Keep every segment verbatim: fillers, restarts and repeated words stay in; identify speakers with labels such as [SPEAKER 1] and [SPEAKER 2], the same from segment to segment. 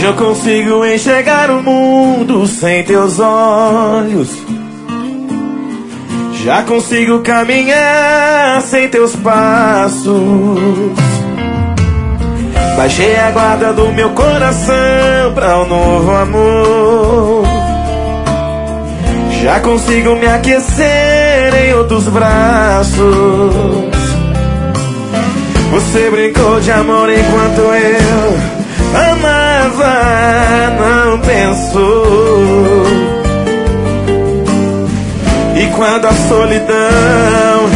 [SPEAKER 1] eu consigo enxergar o mundo sem teus olhos. Já consigo caminhar sem teus passos. Baixei a guarda do meu coração pra um novo amor. Já consigo me aquecer em outros braços. Você brincou de amor enquanto eu amava, não pensou. E quando a solidão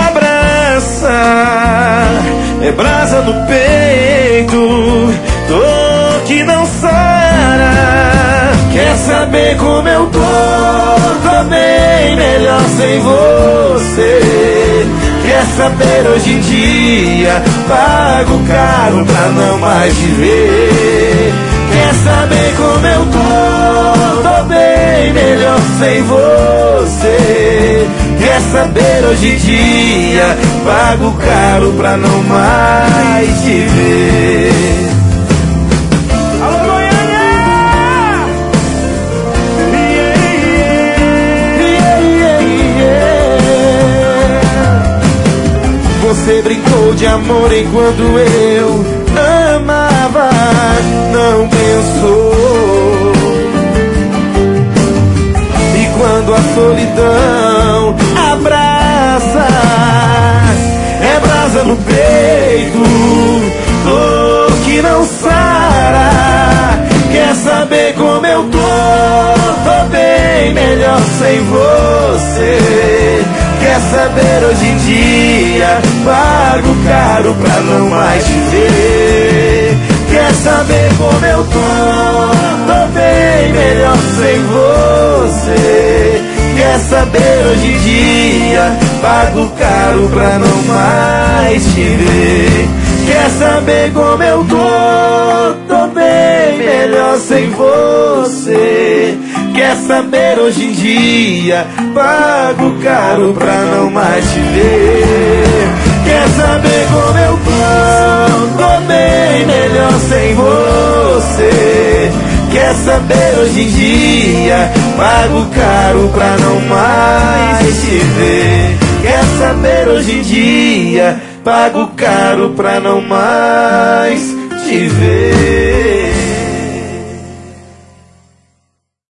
[SPEAKER 1] abraça, é brasa no peito, dor que não sara. Quer saber como eu tô? Tô bem melhor sem você. Quer saber hoje em dia? Pago caro pra não mais te ver. Quer saber como eu tô? Tô bem melhor sem você. Quer saber hoje em dia? Pago caro pra não mais te ver. Alô, Goiânia! Yeah, yeah, yeah, yeah. Você brincou de amor enquanto eu amava, não pensou. E quando a solidão abraça, é brasa no peito, dor que não sara. Quer saber como eu tô? Tô bem melhor sem você. Quer saber hoje em dia? Pago caro pra não mais te ver. Quer saber como eu tô? Tô bem melhor sem você. Quer saber hoje em dia? Pago caro pra não mais te ver. Quer saber como eu tô? Tô bem melhor sem você. Quer saber hoje em dia? Pago caro pra não mais te ver. Quer saber como eu tô? Tô bem melhor sem você. Quer saber hoje em dia? Pago caro pra não mais te ver. Quer saber hoje em dia? Pago caro pra não mais te ver.